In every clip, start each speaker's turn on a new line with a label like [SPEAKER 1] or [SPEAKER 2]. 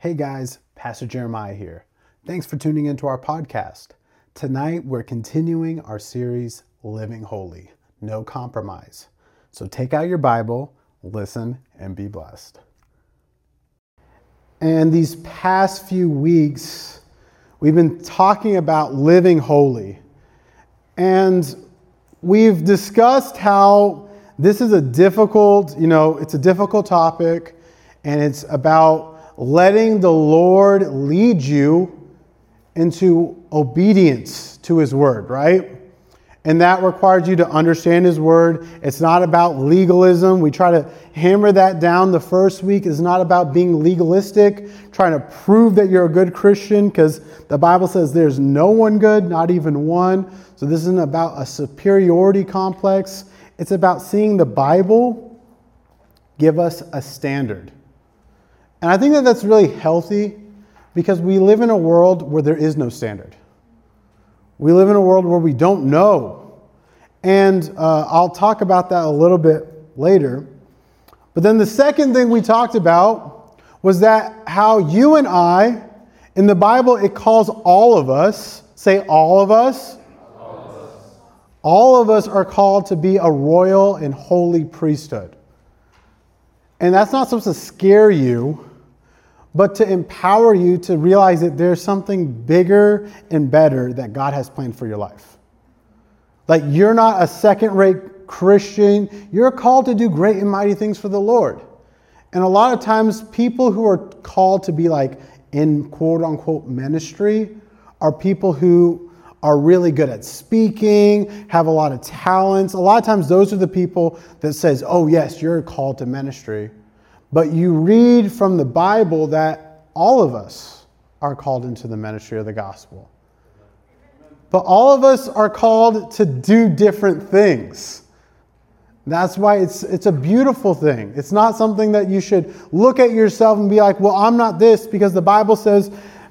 [SPEAKER 1] Hey guys, Pastor Jeremiah here. Thanks for tuning into our podcast. Tonight we're continuing our series, Living Holy, No Compromise. So take out your Bible, listen, and be blessed. And these past few weeks, we've been talking about living holy. And we've discussed how this is a difficult topic, and it's about letting the Lord lead you into obedience to His Word, right? And that requires you to understand His Word. It's not about legalism. We try to hammer that down the first week. It's not about being legalistic, trying to prove that you're a good Christian, because the Bible says there's no one good, not even one. So this isn't about a superiority complex. It's about seeing the Bible give us a standard. And I think that that's really healthy because we live in a world where there is no standard. We live in a world where we don't know. And I'll talk about that a little bit later. But then the second thing we talked about was that how you and I, in the Bible, it calls all of us, say all of us. All of us are called to be a royal and holy priesthood. And that's not supposed to scare you, but to empower you to realize that there's something bigger and better that God has planned for your life. Like, you're not a second-rate Christian. You're called to do great and mighty things for the Lord. And a lot of times, people who are called to be like in quote-unquote ministry are people who are really good at speaking, have a lot of talents. A lot of times, those are the people that says, oh yes, you're called to ministry. But you read from the Bible that all of us are called into the ministry of the gospel. But all of us are called to do different things. That's why it's a beautiful thing. It's not something that you should look at yourself and be like, well, I'm not this, because the Bible says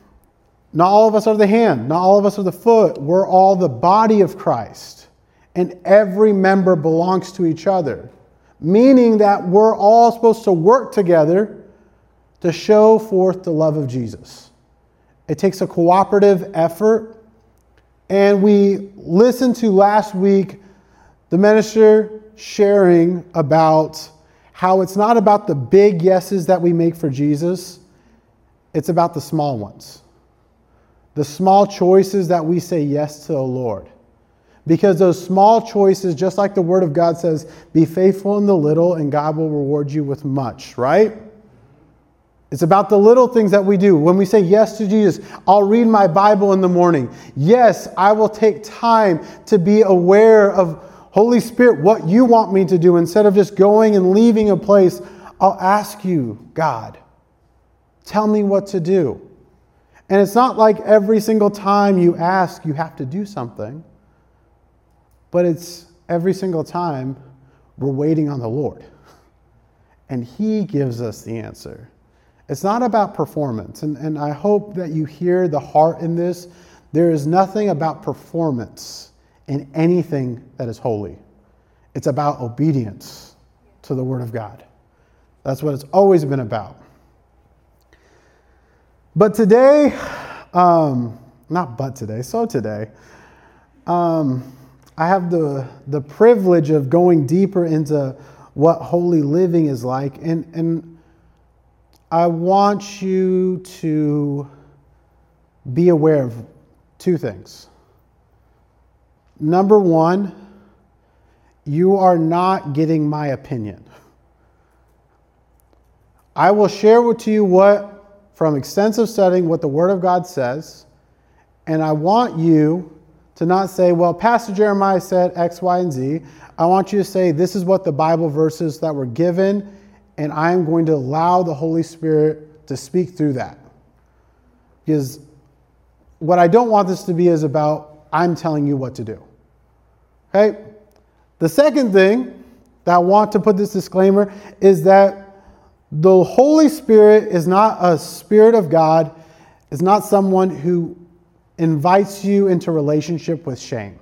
[SPEAKER 1] not all of us are the hand, not all of us are the foot. We're all the body of Christ. And every member belongs to each other. Meaning that we're all supposed to work together to show forth the love of Jesus. It takes a cooperative effort. And we listened to last week the minister sharing about how it's not about the big yeses that we make for Jesus. It's about the small ones. The small choices that we say yes to the Lord. Because those small choices, just like the Word of God says, be faithful in the little and God will reward you with much, right? It's about the little things that we do. When we say yes to Jesus, I'll read my Bible in the morning. Yes, I will take time to be aware of, Holy Spirit, what you want me to do. Instead of just going and leaving a place, I'll ask you, God, tell me what to do. And it's not like every single time you ask, you have to do something. But it's every single time we're waiting on the Lord. And He gives us the answer. It's not about performance. And I hope that you hear the heart in this. There is nothing about performance in anything that is holy. It's about obedience to the Word of God. That's what it's always been about. But today, today, I have the privilege of going deeper into what holy living is like. And I want you to be aware of two things. Number one, you are not getting my opinion. I will share with you from extensive studying, what the Word of God says. And I want you to not say, well, Pastor Jeremiah said X, Y, and Z. I want you to say, this is what the Bible verses that were given, and I am going to allow the Holy Spirit to speak through that. Because what I don't want this to be is about, I'm telling you what to do. Okay? The second thing that I want to put this disclaimer is that the Holy Spirit is not a Spirit of God, is not someone who invites you into relationship with shame.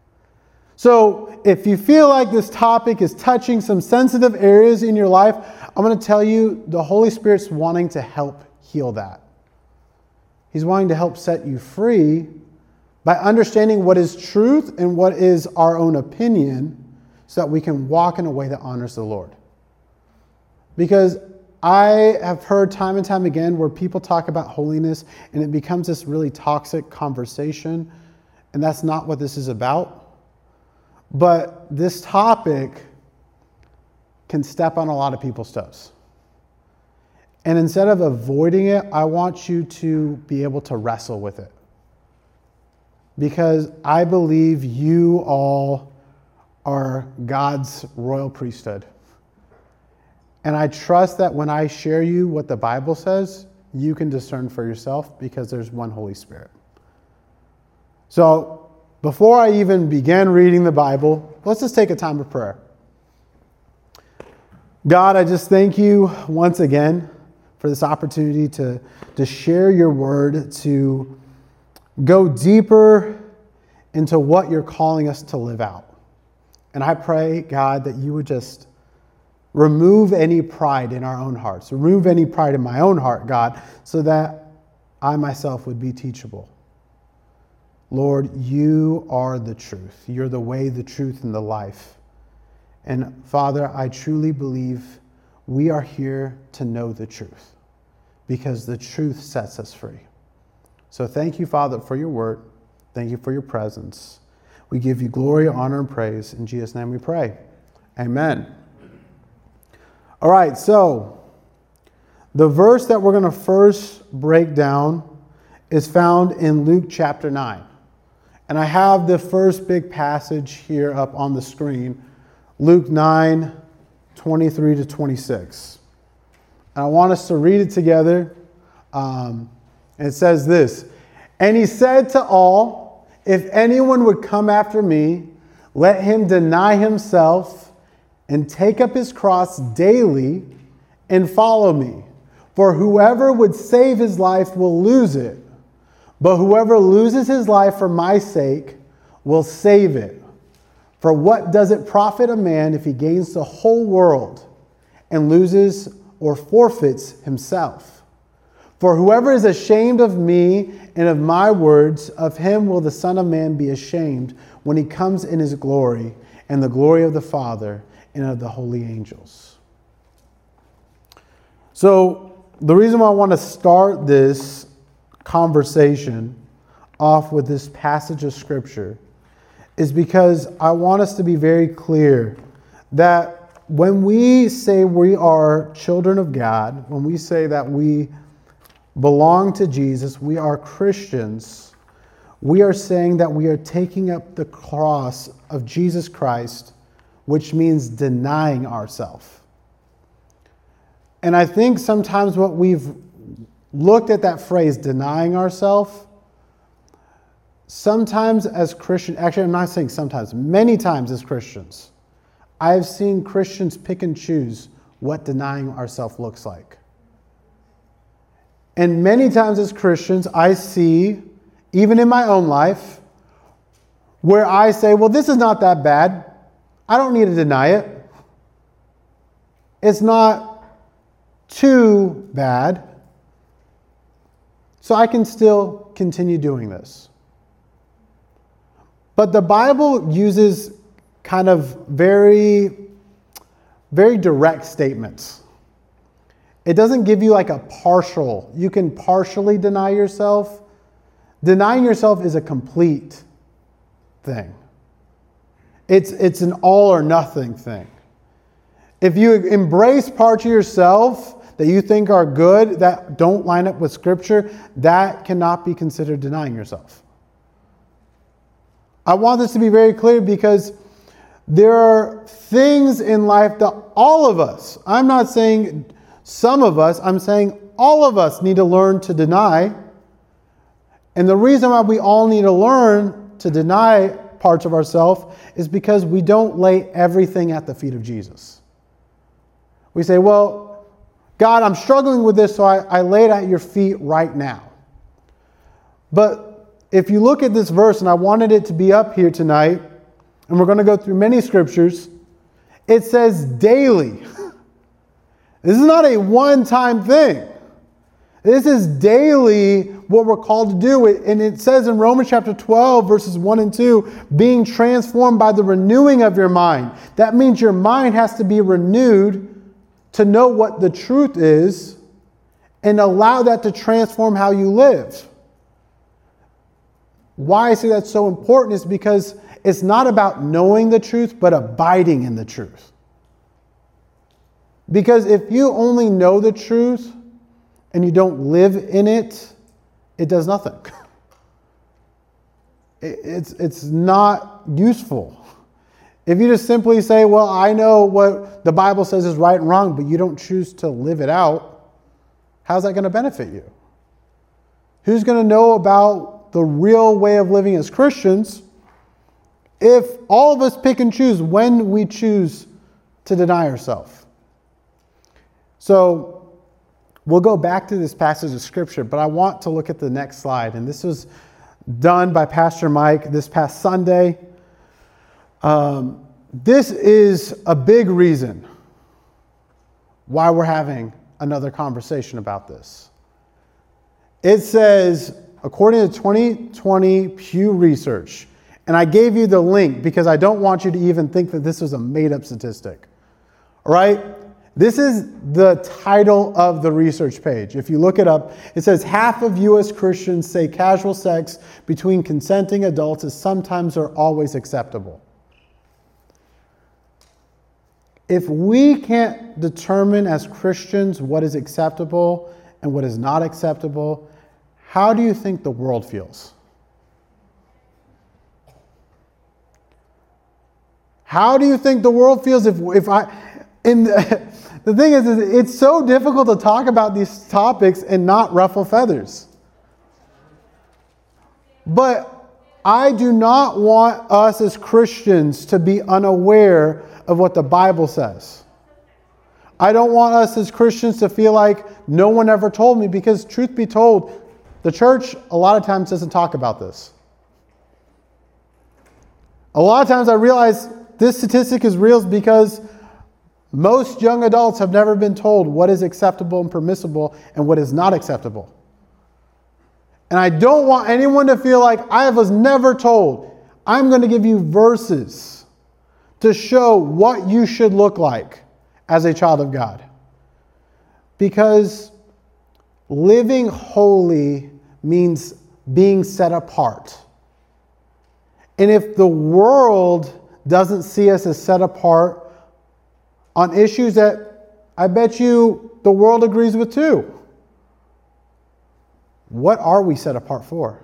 [SPEAKER 1] So if you feel like this topic is touching some sensitive areas in your life, I'm going to tell you, the Holy Spirit's wanting to help heal that. He's wanting to help set you free by understanding what is truth and what is our own opinion so that we can walk in a way that honors the Lord. Because I have heard time and time again where people talk about holiness and it becomes this really toxic conversation, and that's not what this is about. But this topic can step on a lot of people's toes. And instead of avoiding it, I want you to be able to wrestle with it. Because I believe you all are God's royal priesthood. And I trust that when I share you what the Bible says, you can discern for yourself because there's one Holy Spirit. So before I even begin reading the Bible, let's just take a time of prayer. God, I just thank you once again for this opportunity to share your word, to go deeper into what you're calling us to live out. And I pray, God, that you would just remove any pride in our own hearts. Remove any pride in my own heart, God, so that I myself would be teachable. Lord, you are the truth. You're the way, the truth, and the life. And Father, I truly believe we are here to know the truth because the truth sets us free. So thank you, Father, for your word. Thank you for your presence. We give you glory, honor, and praise. In Jesus' name we pray. Amen. All right, so the verse that we're going to first break down is found in Luke chapter 9. And I have the first big passage here up on the screen, Luke 9, 23 to 26. And I want us to read it together. And it says this, "And he said to all, if anyone would come after me, let him deny himself and take up his cross daily and follow me. For whoever would save his life will lose it. But whoever loses his life for my sake will save it. For what does it profit a man if he gains the whole world and loses or forfeits himself? For whoever is ashamed of me and of my words, of him will the Son of Man be ashamed when he comes in his glory and the glory of the Father and of the holy angels." So the reason why I want to start this conversation off with this passage of Scripture is because I want us to be very clear that when we say we are children of God, when we say that we belong to Jesus, we are Christians, we are saying that we are taking up the cross of Jesus Christ, which means denying ourselves. And I think sometimes what we've looked at that phrase, denying ourselves, sometimes as Christians, actually I'm not saying sometimes, many times as Christians, I have seen Christians pick and choose what denying ourselves looks like. And many times as Christians, I see, even in my own life, where I say, well, this is not that bad. I don't need to deny it. It's not too bad. So I can still continue doing this. But the Bible uses kind of very, very direct statements. It doesn't give you like a partial. You can partially deny yourself. Denying yourself is a complete thing. It's an all or nothing thing. If you embrace parts of yourself that you think are good, that don't line up with Scripture, that cannot be considered denying yourself. I want this to be very clear because there are things in life that all of us, I'm not saying some of us, I'm saying all of us need to learn to deny. And the reason why we all need to learn to deny parts of ourselves is because we don't lay everything at the feet of Jesus. We say, well, God, I'm struggling with this, so I lay it at your feet right now. But if you look at this verse, and I wanted it to be up here tonight, and we're going to go through many scriptures, it says daily. This is not a one-time thing. This is daily what we're called to do. And it says in Romans chapter 12, verses 1 and 2, being transformed by the renewing of your mind. That means your mind has to be renewed to know what the truth is and allow that to transform how you live. Why I say that's so important is because it's not about knowing the truth, but abiding in the truth. Because if you only know the truth and you don't live in it, it does nothing. It's not useful. If you just simply say, well, I know what the Bible says is right and wrong, but you don't choose to live it out, how's that going to benefit you? Who's going to know about the real way of living as Christians if all of us pick and choose when we choose to deny ourselves? So we'll go back to this passage of Scripture, but I want to look at the next slide. And this was done by Pastor Mike this past Sunday. This is a big reason why we're having another conversation about this. It says, according to 2020 Pew Research, and I gave you the link because I don't want you to even think that this was a made-up statistic. All right? This is the title of the research page. If you look it up, it says half of U.S. Christians say casual sex between consenting adults is sometimes or always acceptable. If we can't determine as Christians what is acceptable and what is not acceptable, how do you think the world feels? How do you think the world feels if I... The thing is, it's so difficult to talk about these topics and not ruffle feathers. But I do not want us as Christians to be unaware of what the Bible says. I don't want us as Christians to feel like no one ever told me, because truth be told, the church a lot of times doesn't talk about this. A lot of times I realize this statistic is real because most young adults have never been told what is acceptable and permissible and what is not acceptable. And I don't want anyone to feel like I was never told. I'm going to give you verses to show what you should look like as a child of God. Because living holy means being set apart. And if the world doesn't see us as set apart on issues that I bet you the world agrees with too, what are we set apart for?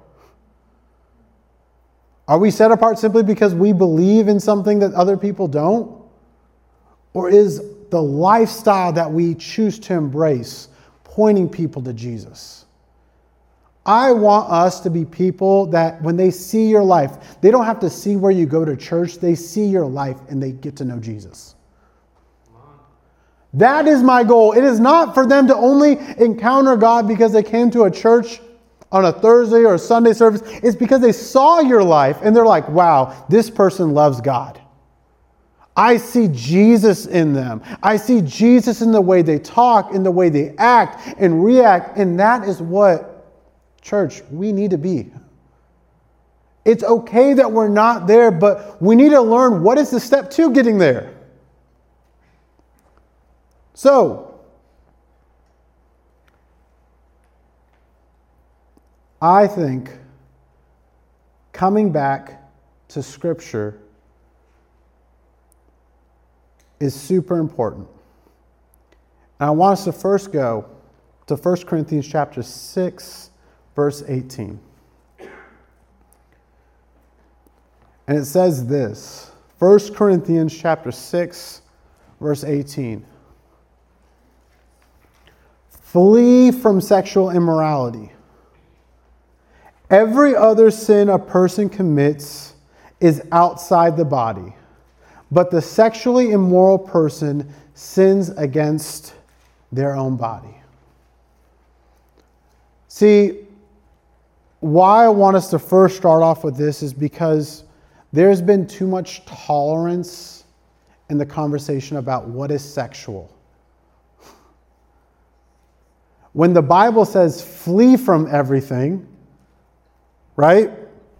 [SPEAKER 1] Are we set apart simply because we believe in something that other people don't? Or is the lifestyle that we choose to embrace pointing people to Jesus? I want us to be people that when they see your life, they don't have to see where you go to church. They see your life and they get to know Jesus. That is my goal. It is not for them to only encounter God because they came to a church on a Thursday or a Sunday service. It's because they saw your life and they're like, wow, this person loves God. I see Jesus in them. I see Jesus in the way they talk, in the way they act and react. And that is what, church, we need to be. It's okay that we're not there, but we need to learn what is the step to getting there. So, I think coming back to Scripture is super important. And I want us to first go to 1 Corinthians chapter 6, verse 18. And it says this, 1 Corinthians chapter 6, verse 18. Flee from sexual immorality. Every other sin a person commits is outside the body, but the sexually immoral person sins against their own body. See, why I want us to first start off with this is because there's been too much tolerance in the conversation about what is sexual. when the Bible says flee from everything, right?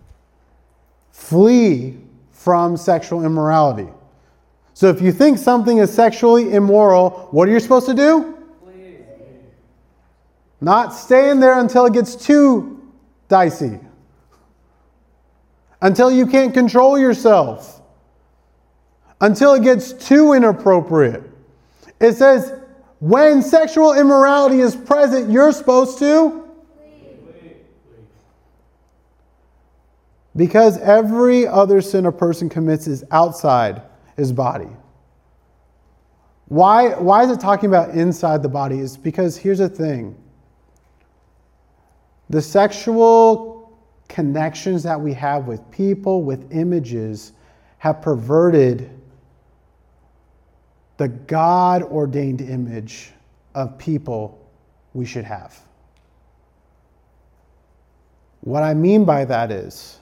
[SPEAKER 1] Flee from sexual immorality. So if you think something is sexually immoral, what are you supposed to do? Flee. Not stay in there until it gets too dicey. Until you can't control yourself. Until it gets too inappropriate. It says, when sexual immorality is present, you're supposed to flee. Because every other sin a person commits is outside his body. Why is it talking about inside the body? Is because here's the thing. The sexual connections that we have with people, with images, have perverted the God-ordained image of people we should have. What I mean by that is,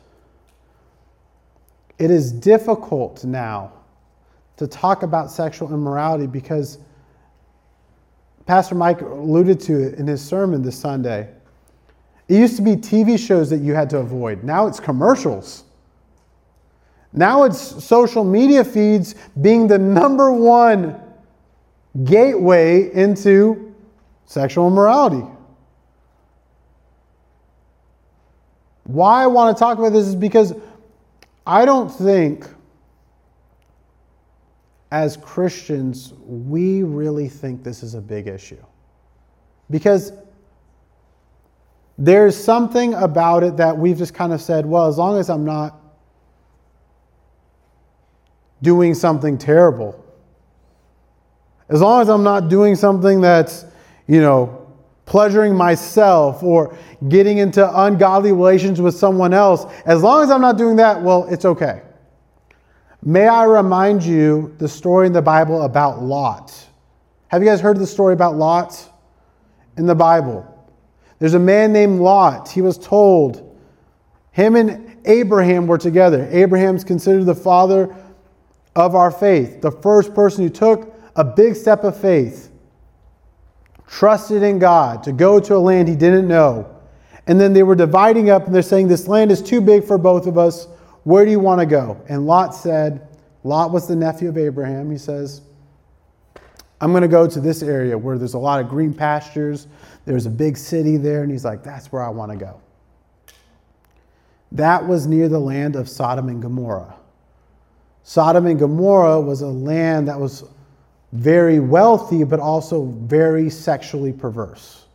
[SPEAKER 1] it is difficult now to talk about sexual immorality because Pastor Mike alluded to it in his sermon this Sunday. It used to be TV shows that you had to avoid. Now it's commercials. Now it's social media feeds being the number one gateway into sexual immorality. Why I want to talk about this is because I don't think as Christians we really think this is a big issue. Because there's something about it that we've just kind of said, well, as long as I'm not doing something terrible, as long as I'm not doing something that's, pleasuring myself or getting into ungodly relations with someone else, as long as I'm not doing that, well, it's okay. May I remind you the story in the Bible about Lot? Have you guys heard the story about Lot in the Bible? There's a man named Lot. He was told, him and Abraham were together. Abraham's considered the father of our faith, the first person who took a big step of faith, trusted in God to go to a land he didn't know. And then they were dividing up and they're saying, this land is too big for both of us. Where do you want to go? And Lot was the nephew of Abraham. He says, I'm going to go to this area where there's a lot of green pastures. There's a big city there. And he's like, that's where I want to go. That was near the land of Sodom and Gomorrah. Sodom and Gomorrah was a land that was very wealthy, but also very sexually perverse.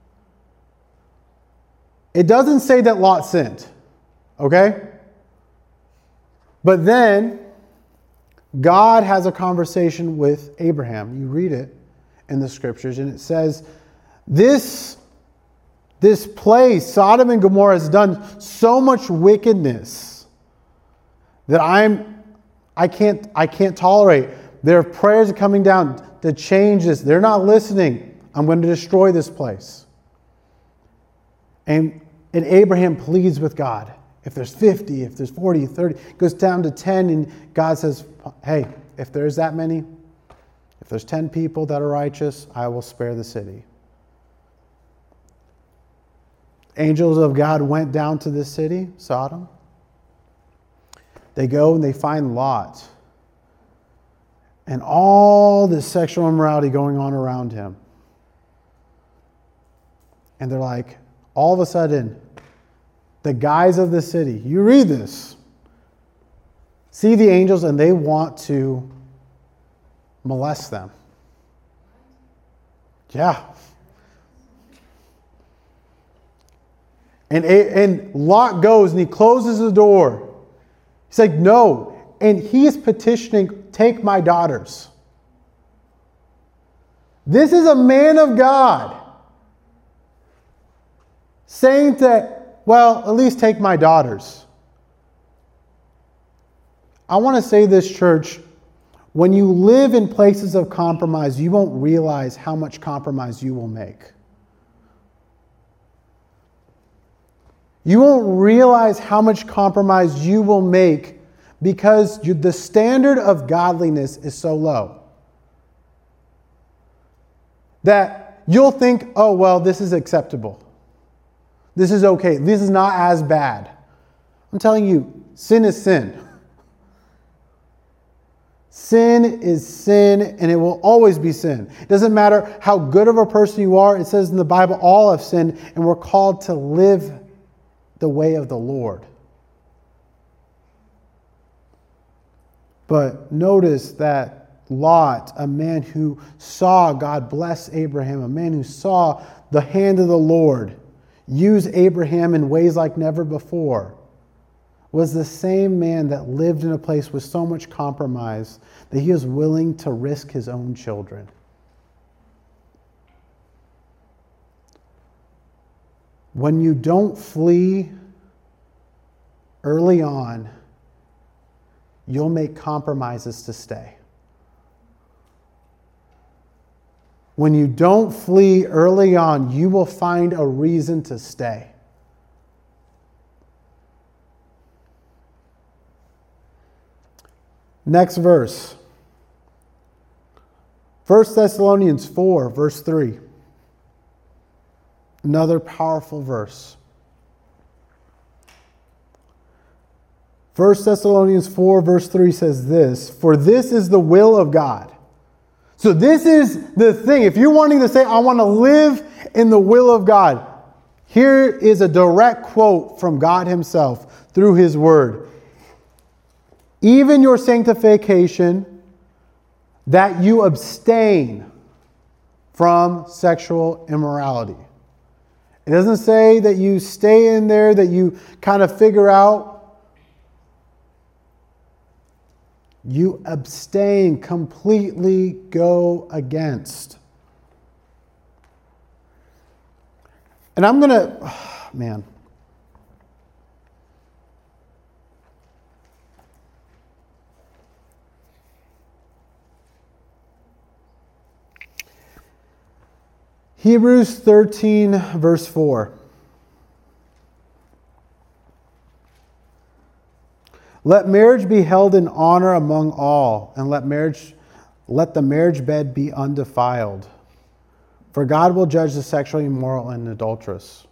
[SPEAKER 1] It doesn't say that Lot sinned, okay? But then God has a conversation with Abraham. You read it in the scriptures, and it says, this place, Sodom and Gomorrah, has done so much wickedness that I can't tolerate. Their prayers are coming down to change this. They're not listening. I'm going to destroy this place. And Abraham pleads with God. If there's 50, if there's 40, 30, it goes down to 10. And God says, hey, if there's that many, if there's 10 people that are righteous, I will spare the city. Angels of God went down to this city, Sodom. They go and they find Lot. And all this sexual immorality going on around him. And they're like, all of a sudden, the guys of the city, you read this, see the angels and they want to molest them. Yeah. And Lot goes and he closes the door. He's like, no. And he is petitioning, take my daughters. This is a man of God saying that, well, at least take my daughters. I want to say this, church, when you live in places of compromise, you won't realize how much compromise you will make. You won't realize how much compromise you will make because the standard of godliness is so low that you'll think, oh, well, this is acceptable. This is okay. This is not as bad. I'm telling you, sin is sin. Sin is sin, and it will always be sin. It doesn't matter how good of a person you are. It says in the Bible, all have sinned, and we're called to live the way of the Lord. But notice that Lot, a man who saw God bless Abraham, a man who saw the hand of the Lord use Abraham in ways like never before, was the same man that lived in a place with so much compromise that he was willing to risk his own children. When you don't flee early on, you'll make compromises to stay. When you don't flee early on, you will find a reason to stay. Next verse. 1 Thessalonians 4, verse 3. Another powerful verse. 1 Thessalonians 4, verse 3 says this, "For this is the will of God." So this is the thing. If you're wanting to say, I want to live in the will of God, here is a direct quote from God himself through his word. "Even your sanctification, that you abstain from sexual immorality." It doesn't say that you stay in there, that you kind of figure out. You abstain, completely go against. And I'm going to, man. Hebrews 13, verse 4. "Let marriage be held in honor among all, and let the marriage bed be undefiled. For God will judge the sexually immoral and adulterous."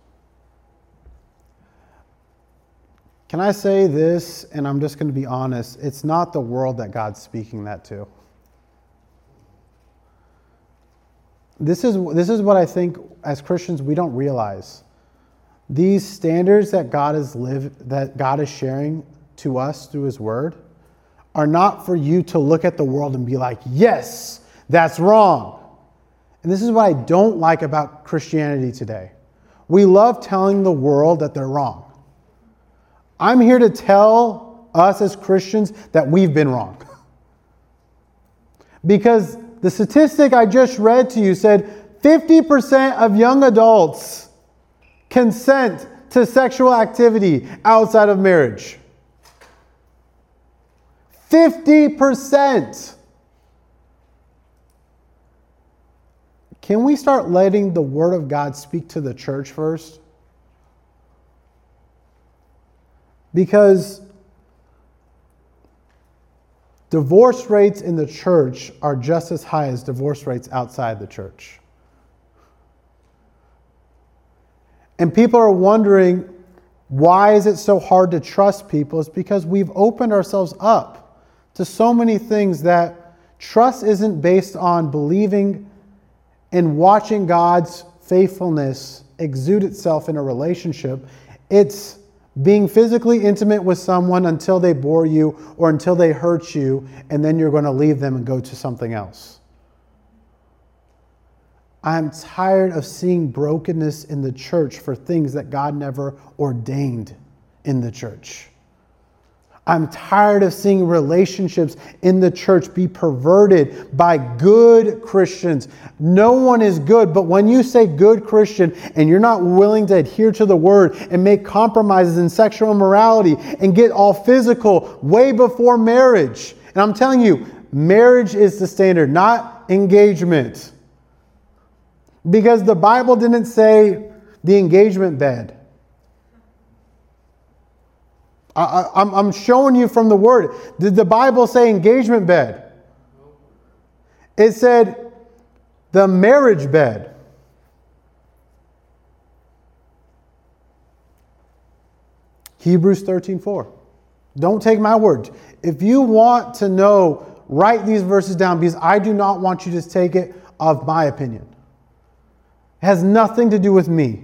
[SPEAKER 1] Can I say this, and I'm just going to be honest, it's not the world that God's speaking that to. This is what I think as Christians we don't realize. These standards that God is sharing to us through his word are not for you to look at the world and be like, yes, that's wrong. And this is what I don't like about Christianity today. We love telling the world that they're wrong. I'm here to tell us as Christians that we've been wrong. Because the statistic I just read to you said 50% of young adults consent to sexual activity outside of marriage. 50%. Can we start letting the Word of God speak to the church first? Because divorce rates in the church are just as high as divorce rates outside the church. And people are wondering, why is it so hard to trust people? It's because we've opened ourselves up to so many things that trust isn't based on believing and watching God's faithfulness exude itself in a relationship. It's being physically intimate with someone until they bore you or until they hurt you, and then you're going to leave them and go to something else. I'm tired of seeing brokenness in the church for things that God never ordained in the church. I'm tired of seeing relationships in the church be perverted by good Christians. No one is good, but when you say good Christian and you're not willing to adhere to the word and make compromises in sexual immorality and get all physical way before marriage, and I'm telling you, marriage is the standard, not engagement. Because the Bible didn't say the engagement bed. I'm showing you from the Word. Did the Bible say engagement bed? It said the marriage bed. Hebrews 13:4. Don't take my word. If you want to know, write these verses down, because I do not want you to take it of my opinion. It has nothing to do with me.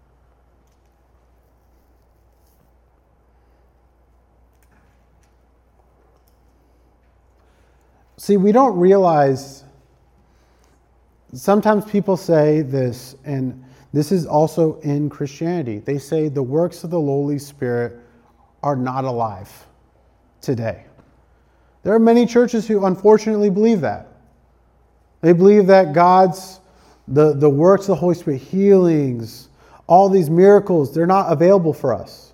[SPEAKER 1] See, we don't realize, sometimes people say this, and this is also in Christianity. They say the works of the Holy Spirit are not alive today. There are many churches who unfortunately believe that. They believe that the works of the Holy Spirit, healings, all these miracles, they're not available for us.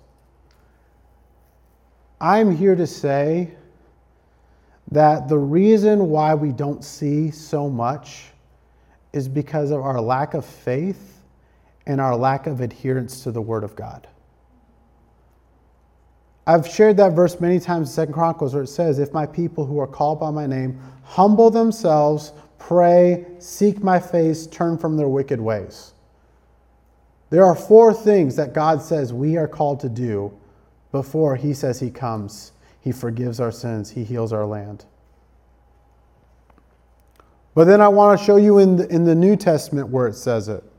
[SPEAKER 1] I'm here to say that the reason why we don't see so much is because of our lack of faith and our lack of adherence to the Word of God. I've shared that verse many times in 2 Chronicles where it says, if my people who are called by my name humble themselves, pray, seek my face, turn from their wicked ways. There are 4 things that God says we are called to do before He says He comes. He forgives our sins. He heals our land. But then I want to show you in the New Testament where it says it.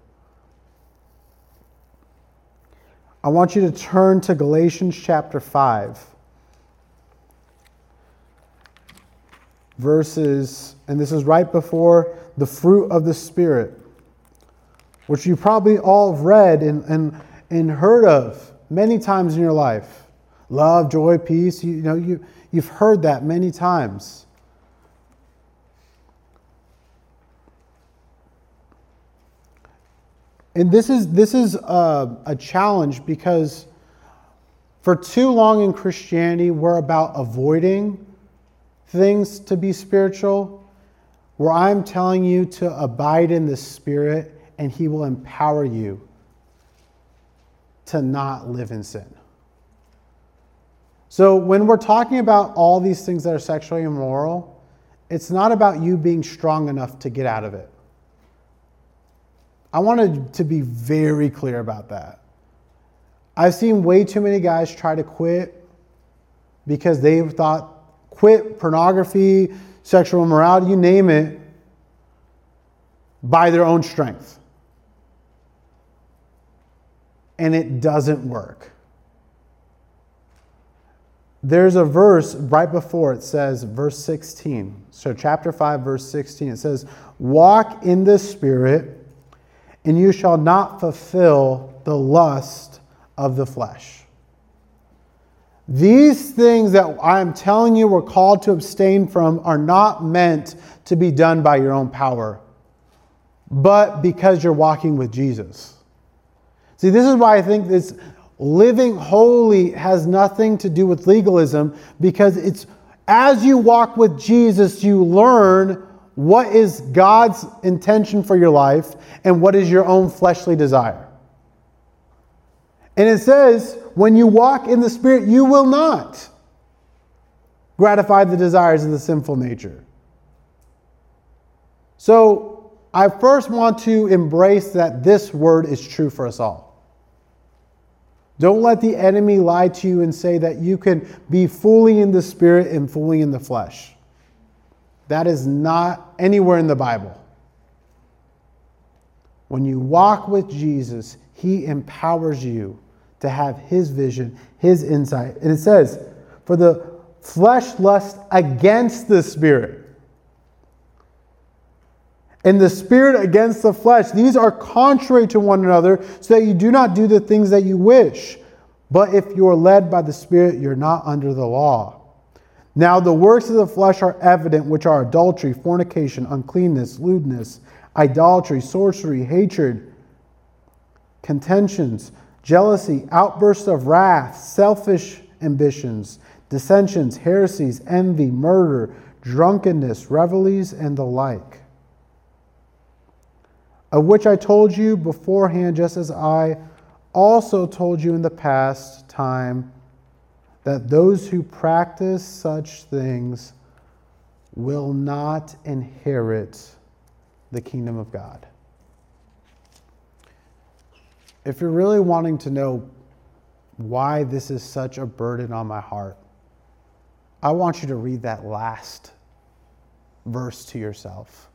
[SPEAKER 1] I want you to turn to Galatians chapter 5. Verses, and this is right before the fruit of the Spirit, which you probably all have read and heard of many times in your life. Love, joy, peace, you've heard that many times. And this is a challenge because for too long in Christianity, we're about avoiding things to be spiritual, where I'm telling you to abide in the Spirit and He will empower you to not live in sin. So when we're talking about all these things that are sexually immoral, it's not about you being strong enough to get out of it. I wanted to be very clear about that. I've seen way too many guys try to quit because they thought quit pornography, sexual immorality, you name it, by their own strength. And it doesn't work. There's a verse right before it says, verse 16. So chapter 5, verse 16, it says, walk in the Spirit, and you shall not fulfill the lust of the flesh. These things that I'm telling you we're called to abstain from are not meant to be done by your own power, but because you're walking with Jesus. See, this is why I think this living holy has nothing to do with legalism, because it's as you walk with Jesus, you learn what is God's intention for your life and what is your own fleshly desire. And it says, when you walk in the Spirit, you will not gratify the desires of the sinful nature. So I first want to embrace that this word is true for us all. Don't let the enemy lie to you and say that you can be fully in the Spirit and fully in the flesh. That is not anywhere in the Bible. When you walk with Jesus, He empowers you to have His vision, His insight. And it says, for the flesh lusts against the Spirit, and the Spirit against the flesh. These are contrary to one another, so that you do not do the things that you wish. But if you are led by the Spirit, you're not under the law. Now the works of the flesh are evident, which are adultery, fornication, uncleanness, lewdness, idolatry, sorcery, hatred, contentions, jealousy, outbursts of wrath, selfish ambitions, dissensions, heresies, envy, murder, drunkenness, revelries, and the like, of which I told you beforehand, just as I also told you in the past time, that those who practice such things will not inherit the kingdom of God. If you're really wanting to know why this is such a burden on my heart, I want you to read that last verse to yourself.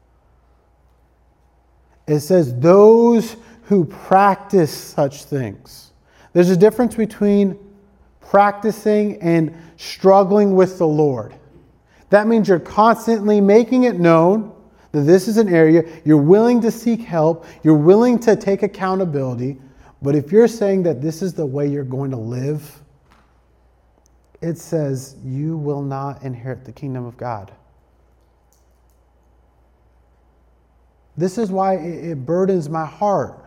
[SPEAKER 1] It says, those who practice such things. There's a difference between practicing and struggling with the Lord. That means you're constantly making it known that this is an area, you're willing to seek help, you're willing to take accountability, but if you're saying that this is the way you're going to live, it says you will not inherit the kingdom of God. This is why it burdens my heart.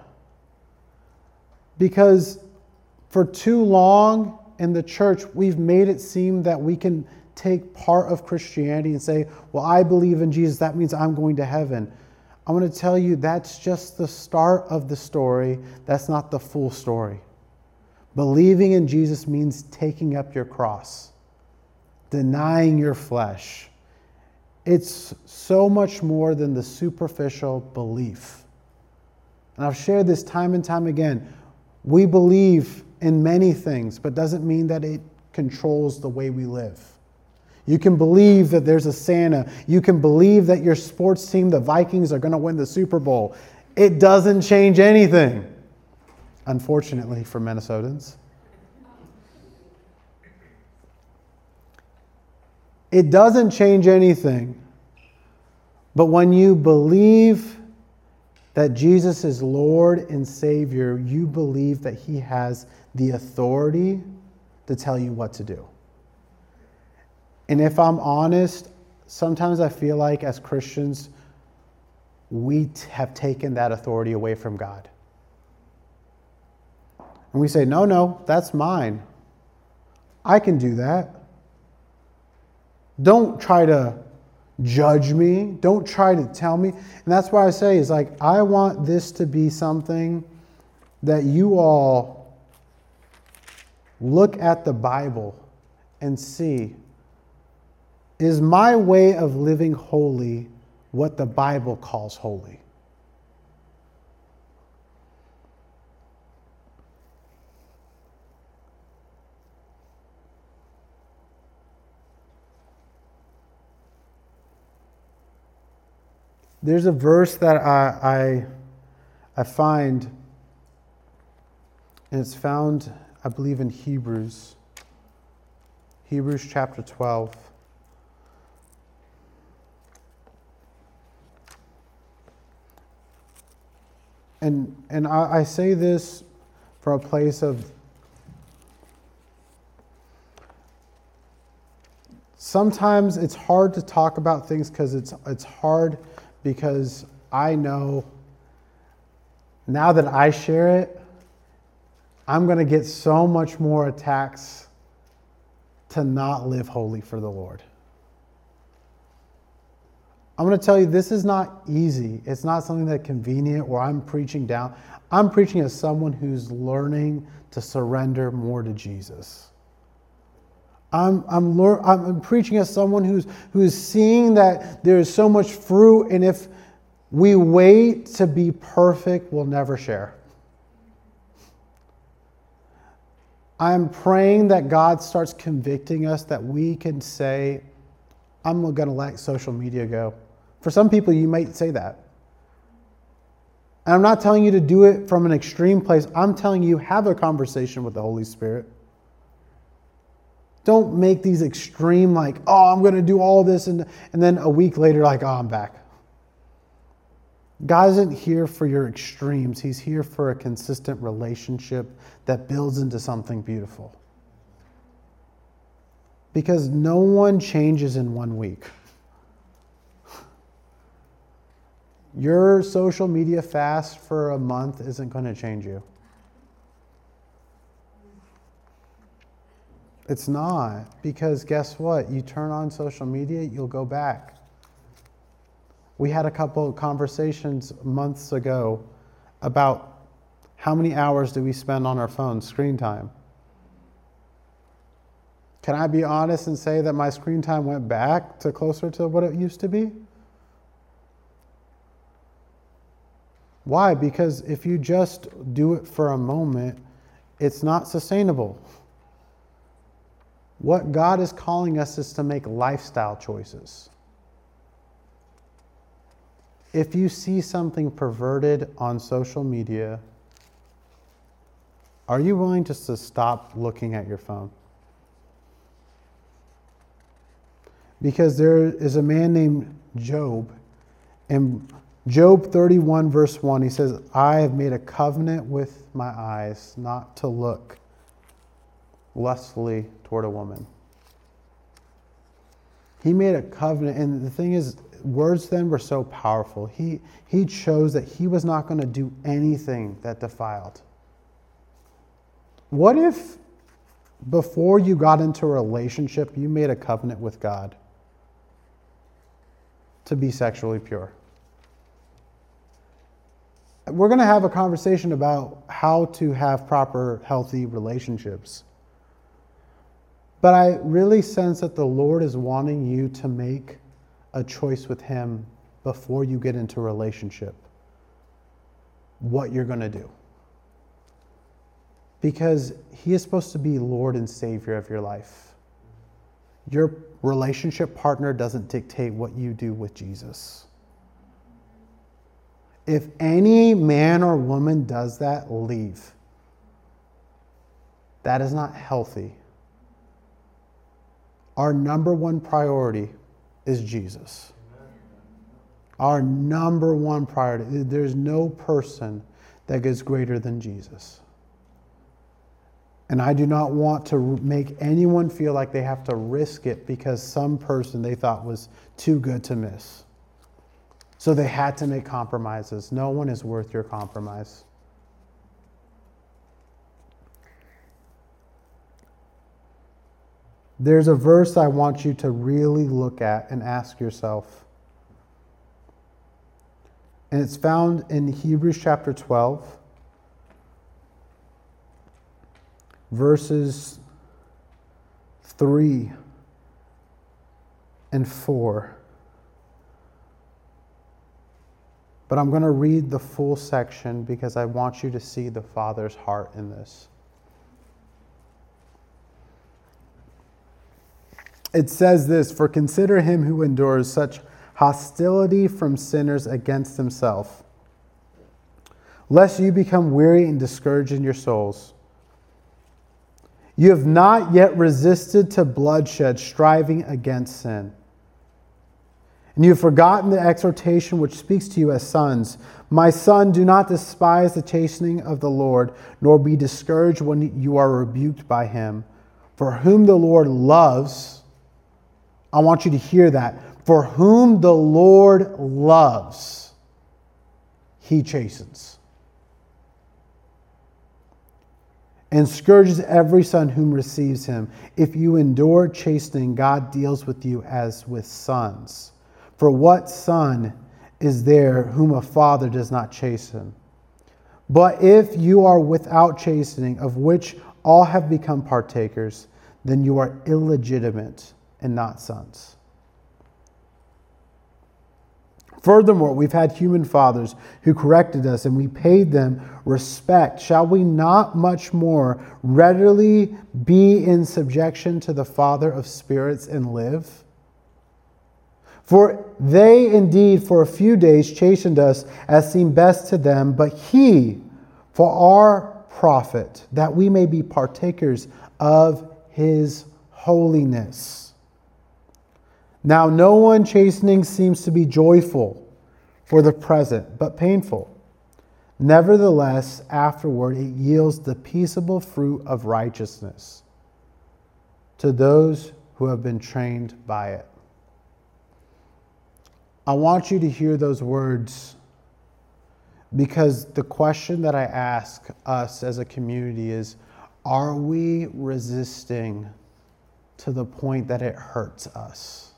[SPEAKER 1] Because for too long in the church, we've made it seem that we can take part of Christianity and say, well, I believe in Jesus, that means I'm going to heaven. I want to tell you that's just the start of the story. That's not the full story. Believing in Jesus means taking up your cross, denying your flesh. It's so much more than the superficial belief. And I've shared this time and time again. We believe in many things, but doesn't mean that it controls the way we live. You can believe that there's a Santa. You can believe that your sports team, the Vikings, are going to win the Super Bowl. It doesn't change anything, unfortunately for Minnesotans. It doesn't change anything. But when you believe that Jesus is Lord and Savior, you believe that He has the authority to tell you what to do. And if I'm honest, sometimes I feel like as Christians, we have taken that authority away from God. And we say, no, that's mine. I can do that. Don't try to judge me. Don't try to tell me. And that's why I say is like, I want this to be something that you all look at the Bible and see, is my way of living holy what the Bible calls holy? There's a verse that I find, and it's found, I believe, in Hebrews chapter 12. And I say this from a place of sometimes it's hard to talk about things because it's hard because I know now that I share it, I'm going to get so much more attacks to not live holy for the Lord. I'm going to tell you, this is not easy. It's not something that's convenient or I'm preaching down. I'm preaching as someone who's learning to surrender more to Jesus. I'm preaching as someone who's seeing that there is so much fruit, and if we wait to be perfect, we'll never share. I'm praying that God starts convicting us that we can say, I'm going to let social media go. For some people, you might say that. And I'm not telling you to do it from an extreme place. I'm telling you, have a conversation with the Holy Spirit. Don't make these extreme, like, oh, I'm going to do all this, and then a week later, like, oh, I'm back. God isn't here for your extremes. He's here for a consistent relationship that builds into something beautiful. Because no one changes in 1 week. Your social media fast for a month isn't going to change you. It's not, because guess what? You turn on social media, you'll go back. We had a couple of conversations months ago about how many hours do we spend on our phones, screen time. Can I be honest and say that my screen time went back to closer to what it used to be? Why? Because if you just do it for a moment, it's not sustainable. What God is calling us is to make lifestyle choices. If you see something perverted on social media, are you willing just to stop looking at your phone? Because there is a man named Job, and Job 31 verse 1, he says, I have made a covenant with my eyes not to look lustfully toward a woman. He made a covenant, and the thing is, words then were so powerful. He chose that he was not going to do anything that defiled. What if before you got into a relationship, you made a covenant with God to be sexually pure? We're going to have a conversation about how to have proper, healthy relationships. But I really sense that the Lord is wanting you to make a choice with Him before you get into a relationship, what you're going to do. Because He is supposed to be Lord and Savior of your life. Your relationship partner doesn't dictate what you do with Jesus. If any man or woman does that, leave. That is not healthy. Our number one priority is Jesus. Our number one priority. There's no person that is greater than Jesus. And I do not want to make anyone feel like they have to risk it because some person they thought was too good to miss. So they had to make compromises. No one is worth your compromise. There's a verse I want you to really look at and ask yourself. And it's found in Hebrews chapter 12, verses 3 and 4. But I'm going to read the full section because I want you to see the Father's heart in this. It says this, for consider him who endures such hostility from sinners against himself, lest you become weary and discouraged in your souls. You have not yet resisted to bloodshed, striving against sin. And you have forgotten the exhortation which speaks to you as sons. My son, do not despise the chastening of the Lord, nor be discouraged when you are rebuked by him. For whom the Lord loves, I want you to hear that. For whom the Lord loves, he chastens. And scourges every son whom receives him. If you endure chastening, God deals with you as with sons. For what son is there whom a father does not chasten? But if you are without chastening, of which all have become partakers, then you are illegitimate and not sons. Furthermore, we've had human fathers who corrected us, and we paid them respect. Shall we not much more readily be in subjection to the Father of spirits and live? For they indeed for a few days chastened us as seemed best to them, but he for our profit, that we may be partakers of his holiness. Now no one chastening seems to be joyful for the present, but painful. Nevertheless, afterward it yields the peaceable fruit of righteousness to those who have been trained by it. I want you to hear those words because the question that I ask us as a community is, are we resisting to the point that it hurts us?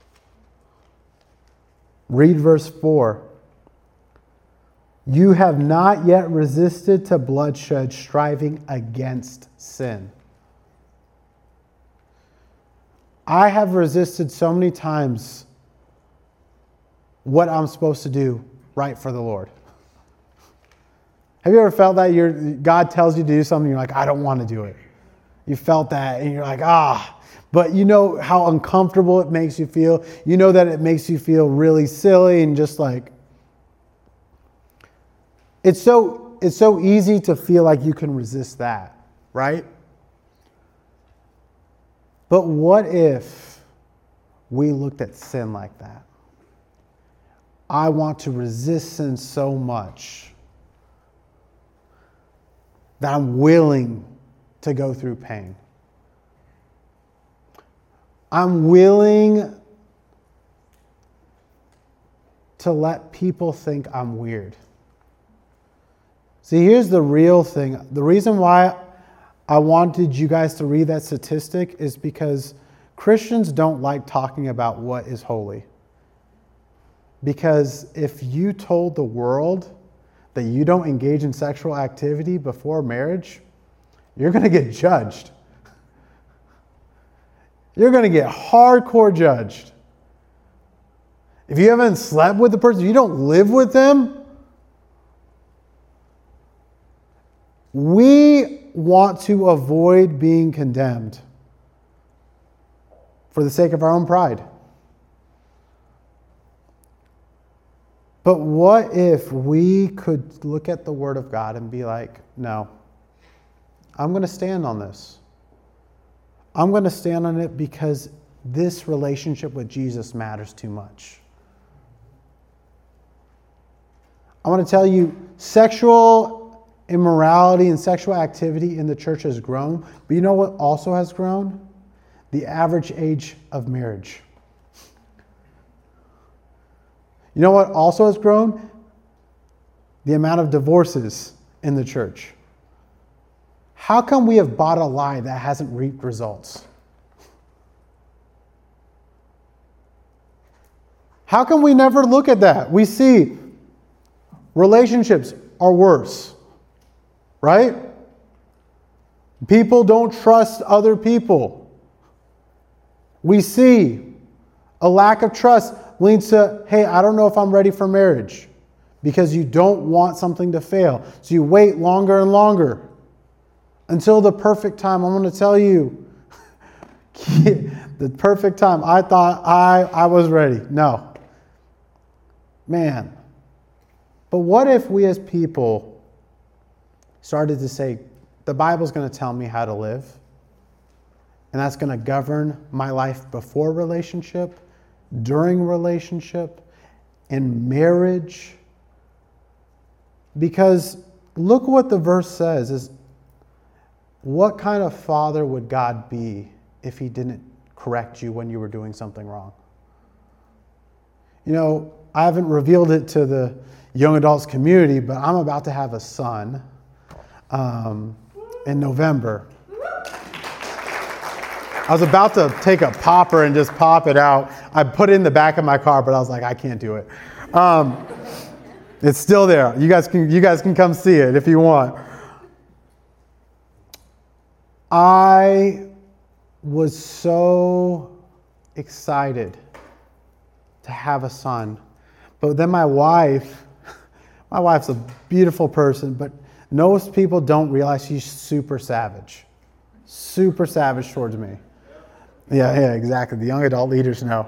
[SPEAKER 1] Read verse 4. You have not yet resisted to bloodshed, striving against sin. I have resisted so many times what I'm supposed to do right for the Lord. Have you ever felt that God tells you to do something, you're like, I don't want to do it. You felt that and you're like, but you know how uncomfortable it makes you feel. You know that it makes you feel really silly and just like, it's so easy to feel like you can resist that, right? But what if we looked at sin like that? I want to resist sin so much that I'm willing to go through pain. I'm willing to let people think I'm weird. See, here's the real thing. The reason why I wanted you guys to read that statistic is because Christians don't like talking about what is holy. Because if you told the world that you don't engage in sexual activity before marriage, you're going to get judged. You're going to get hardcore judged. If you haven't slept with the person, if you don't live with them, we want to avoid being condemned for the sake of our own pride. But what if we could look at the Word of God and be like, no, I'm going to stand on this. I'm going to stand on it because this relationship with Jesus matters too much. I want to tell you, sexual immorality and sexual activity in the church has grown. But you know what also has grown? The average age of marriage. You know what also has grown? The amount of divorces in the church. How come we have bought a lie that hasn't reaped results? How come we never look at that? We see relationships are worse, right? People don't trust other people. We see a lack of trust leads to, hey, I don't know if I'm ready for marriage, because you don't want something to fail. So you wait longer and longer until the perfect time. I'm going to tell you, the perfect time. I thought I was ready. No. Man. But what if we as people started to say, the Bible's going to tell me how to live, and that's going to govern my life before relationship, during relationship, in marriage? Because look what the verse says is, what kind of father would God be if he didn't correct you when you were doing something wrong? You know, I haven't revealed it to the young adults community, but I'm about to have a son in November. I was about to take a popper and just pop it out. I put it in the back of my car, but I was like, I can't do it. It's still there. You guys can come see it if you want. I was so excited to have a son. But then my wife's a beautiful person, but most people don't realize she's super savage. Super savage towards me. Yeah, exactly. The young adult leaders know.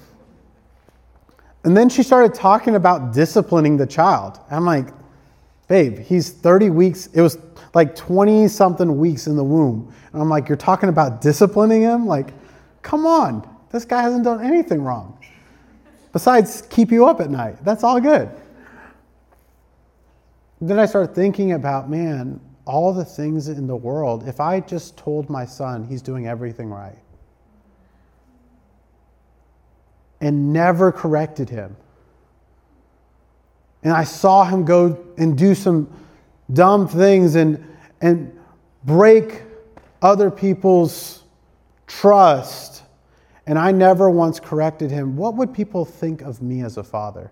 [SPEAKER 1] And then she started talking about disciplining the child. I'm like, babe, he's 30 weeks. It was like 20-something weeks in the womb. And I'm like, you're talking about disciplining him? Like, come on. This guy hasn't done anything wrong. Besides, keep you up at night. That's all good. Then I started thinking about, man, all the things in the world. If I just told my son he's doing everything right and never corrected him, and I saw him go and do some dumb things and break other people's trust, and I never once corrected him, what would people think of me as a father?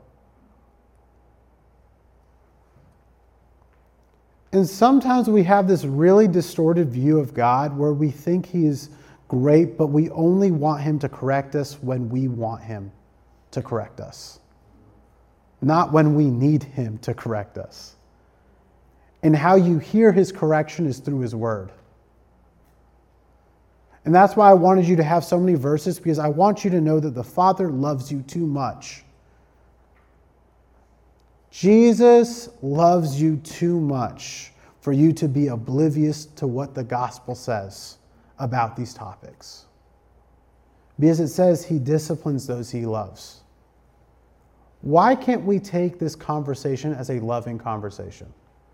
[SPEAKER 1] And sometimes we have this really distorted view of God where we think he's great, but we only want him to correct us when we want him to correct us, not when we need him to correct us. And how you hear his correction is through his word. And that's why I wanted you to have so many verses, because I want you to know that the Father loves you too much. Jesus loves you too much for you to be oblivious to what the gospel says about these topics. Because it says he disciplines those he loves. Why can't we take this conversation as a loving conversation?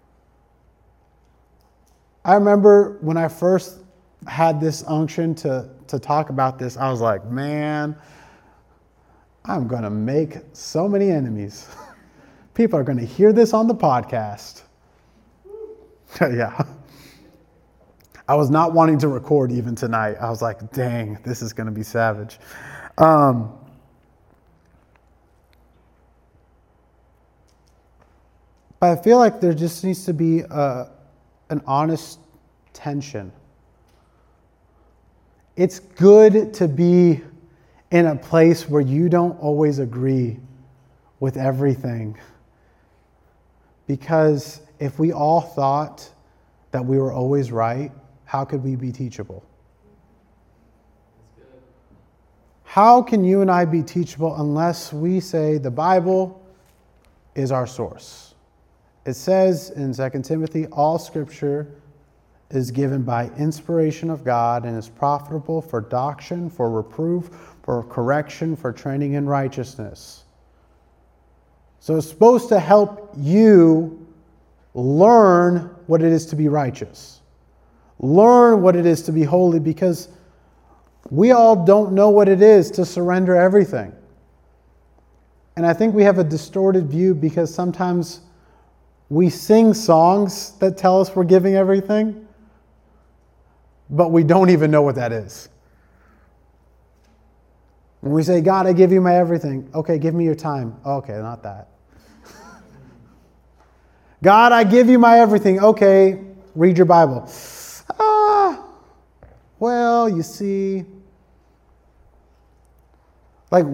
[SPEAKER 1] I remember when I first had this unction to talk about this, I was like, man, I'm going to make so many enemies. People are going to hear this on the podcast. Yeah. I was not wanting to record even tonight. I was like, dang, this is going to be savage. But I feel like there just needs to be an honest tension. It's good to be in a place where you don't always agree with everything. Because if we all thought that we were always right, how could we be teachable? How can you and I be teachable unless we say the Bible is our source? It says in 2 Timothy, all Scripture is given by inspiration of God and is profitable for doctrine, for reproof, for correction, for training in righteousness. So it's supposed to help you learn what it is to be righteous. Learn what it is to be holy, because we all don't know what it is to surrender everything. And I think we have a distorted view because sometimes we sing songs that tell us we're giving everything, but we don't even know what that is. When we say, God, I give you my everything. Okay, give me your time. Okay, not that. God, I give you my everything. Okay, read your Bible. Well, you see, like,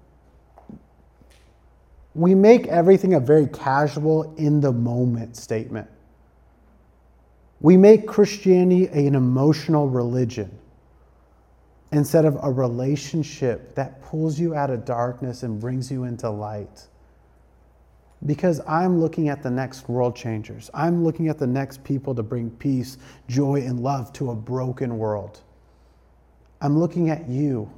[SPEAKER 1] we make everything a very casual, in-the-moment statement. We make Christianity an emotional religion instead of a relationship that pulls you out of darkness and brings you into light. Because I'm looking at the next world changers. I'm looking at the next people to bring peace, joy, and love to a broken world. I'm looking at you.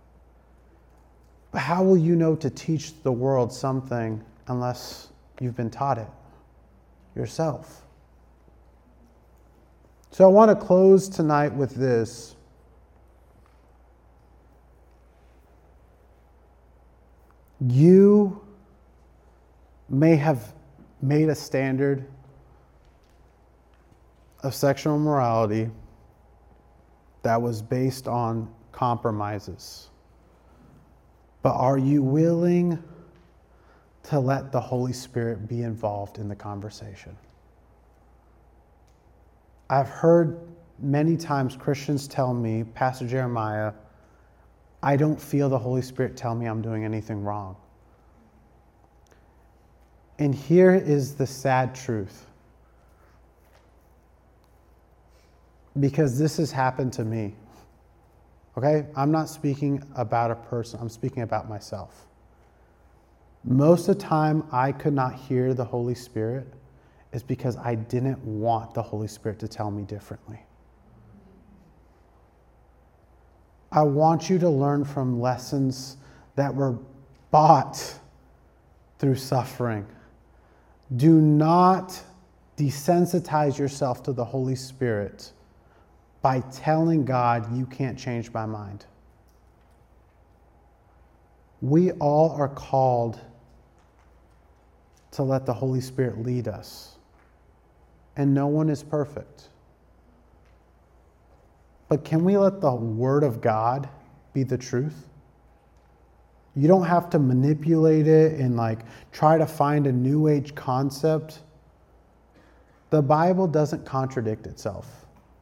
[SPEAKER 1] But how will you know to teach the world something unless you've been taught it yourself? So I want to close tonight with this. You may have made a standard of sexual immorality that was based on compromises. But are you willing to let the Holy Spirit be involved in the conversation? I've heard many times Christians tell me, Pastor Jeremiah, I don't feel the Holy Spirit tell me I'm doing anything wrong. And here is the sad truth. Because this has happened to me. Okay? I'm not speaking about a person. I'm speaking about myself. Most of the time I could not hear the Holy Spirit is because I didn't want the Holy Spirit to tell me differently. I want you to learn from lessons that were bought through suffering. Do not desensitize yourself to the Holy Spirit by telling God you can't change my mind. We all are called to let the Holy Spirit lead us. And no one is perfect. But can we let the Word of God be the truth? You don't have to manipulate it and try to find a new age concept. The Bible doesn't contradict itself.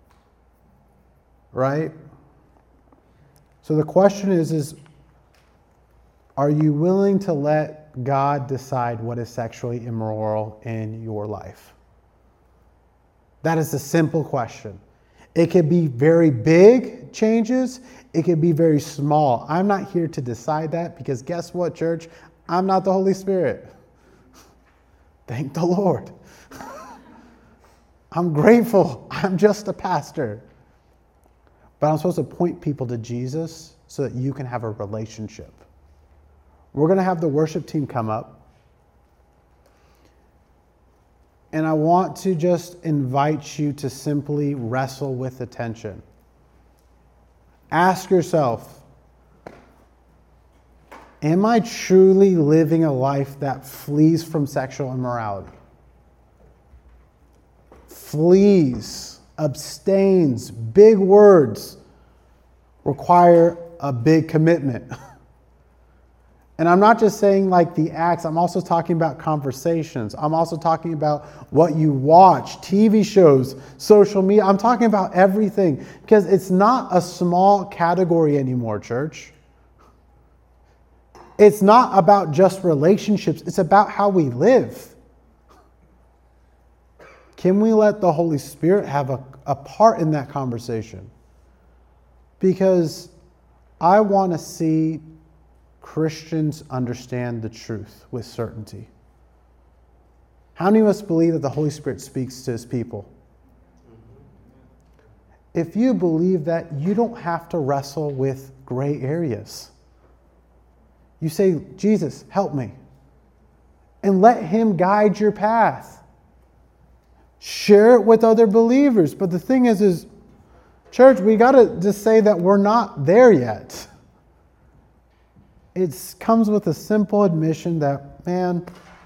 [SPEAKER 1] Right? So the question is are you willing to let God decide what is sexually immoral in your life? That is a simple question. It could be very big changes. It could be very small. I'm not here to decide that because guess what, church? I'm not the Holy Spirit. Thank the Lord. I'm grateful. I'm just a pastor. But I'm supposed to point people to Jesus so that you can have a relationship. We're going to have the worship team come up. And I want to just invite you to simply wrestle with the tension. Ask yourself, am I truly living a life that flees from sexual immorality? Flees, abstains, big words require a big commitment. And I'm not just saying like the acts, I'm also talking about conversations. I'm also talking about what you watch, TV shows, social media. I'm talking about everything because it's not a small category anymore, church. It's not about just relationships. It's about how we live. Can we let the Holy Spirit have a part in that conversation? Because I want to see Christians understand the truth with certainty. How many of us believe that the Holy Spirit speaks to his people? If you believe that, you don't have to wrestle with gray areas. You say, Jesus, help me. And let him guide your path. Share it with other believers. But the thing is church, we got to just say that we're not there yet. It comes with a simple admission that, man,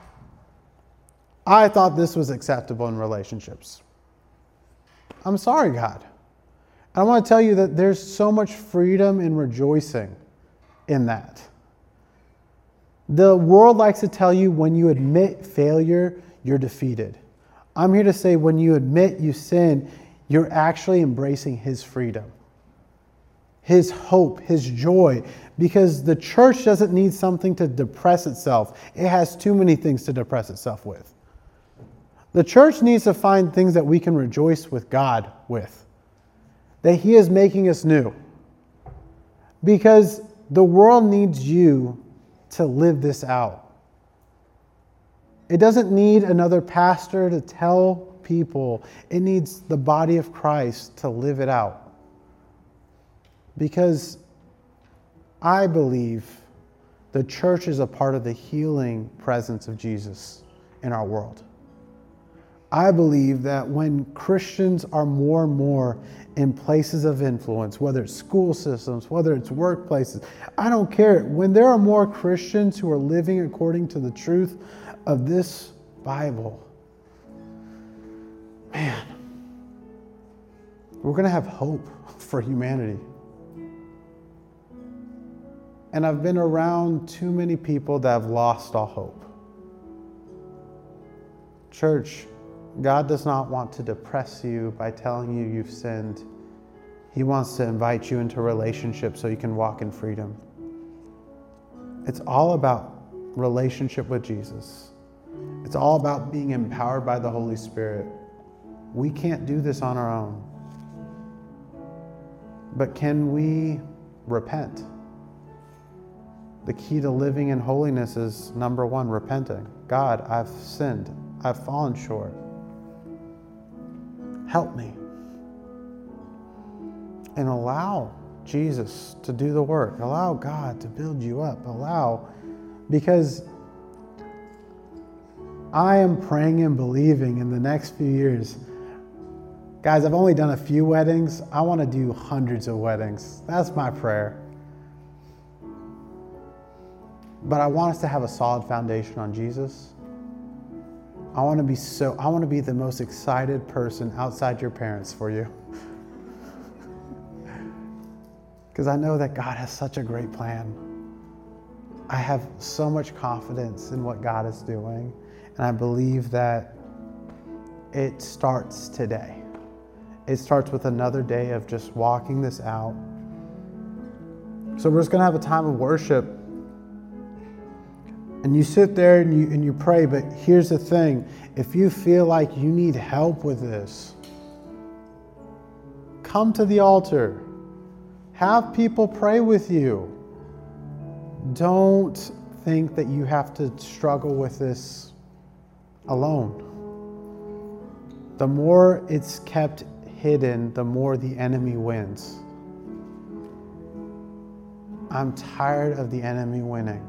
[SPEAKER 1] I thought this was acceptable in relationships. I'm sorry, God. I want to tell you that there's so much freedom and rejoicing in that. The world likes to tell you when you admit failure, you're defeated. I'm here to say when you admit you sin, you're actually embracing his freedom, his hope, his joy, because the church doesn't need something to depress itself. It has too many things to depress itself with. The church needs to find things that we can rejoice with God with, that he is making us new. Because the world needs you to live this out. It doesn't need another pastor to tell people. It needs the body of Christ to live it out. Because I believe the church is a part of the healing presence of Jesus in our world. I believe that when Christians are more and more in places of influence, whether it's school systems, whether it's workplaces, I don't care. When there are more Christians who are living according to the truth of this Bible, man, we're going to have hope for humanity. And I've been around too many people that have lost all hope. Church, God does not want to depress you by telling you you've sinned. He wants to invite you into a relationship so you can walk in freedom. It's all about relationship with Jesus. It's all about being empowered by the Holy Spirit. We can't do this on our own. But can we repent? The key to living in holiness is, number one, repenting. God, I've sinned. I've fallen short. Help me. And allow Jesus to do the work. Allow God to build you up. Because I am praying and believing in the next few years. Guys, I've only done a few weddings. I want to do hundreds of weddings. That's my prayer. But I want us to have a solid foundation on Jesus. I want to be the most excited person outside your parents for you. Because I know that God has such a great plan. I have so much confidence in what God is doing. And I believe that it starts today. It starts with another day of just walking this out. So we're just going to have a time of worship. And you sit there and you pray, but here's the thing. If you feel like you need help with this, come to the altar. Have people pray with you. Don't think that you have to struggle with this alone. The more it's kept hidden, the more the enemy wins. I'm tired of the enemy winning.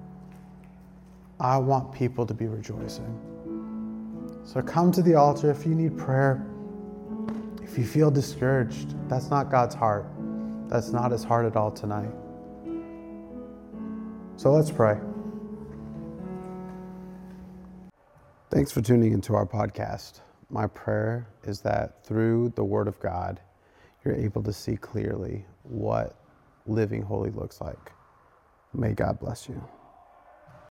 [SPEAKER 1] I want people to be rejoicing. So come to the altar if you need prayer. If you feel discouraged, that's not God's heart. That's not his heart at all tonight. So let's pray. Thanks for tuning into our podcast. My prayer is that through the Word of God, you're able to see clearly what living holy looks like. May God bless you.